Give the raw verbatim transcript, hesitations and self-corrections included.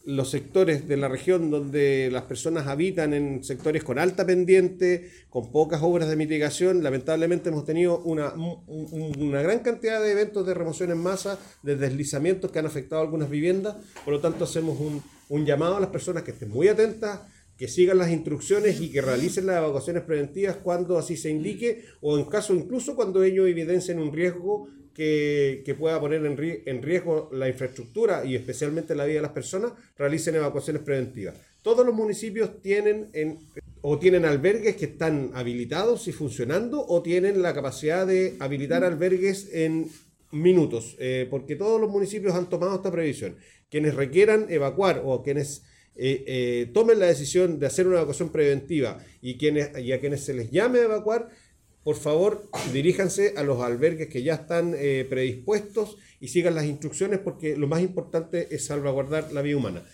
los sectores de la región donde las personas habitan en sectores con alta pendiente, con pocas obras de mitigación. Lamentablemente hemos tenido una, un, una gran cantidad de eventos de remoción en masa, de deslizamientos que han afectado a algunas viviendas. Por lo tanto, hacemos un, un llamado a las personas que estén muy atentas, que sigan las instrucciones y que realicen las evacuaciones preventivas cuando así se indique, o en caso incluso cuando ellos evidencien un riesgo que, que pueda poner en, en riesgo la infraestructura y especialmente la vida de las personas, realicen evacuaciones preventivas. Todos los municipios tienen en, o tienen albergues que están habilitados y funcionando, o tienen la capacidad de habilitar albergues en minutos, eh, porque todos los municipios han tomado esta previsión. Quienes requieran evacuar o quienes Eh, eh, tomen la decisión de hacer una evacuación preventiva y, quienes, y a quienes se les llame a evacuar, por favor diríjanse a los albergues que ya están eh, predispuestos y sigan las instrucciones, porque lo más importante es salvaguardar la vida humana.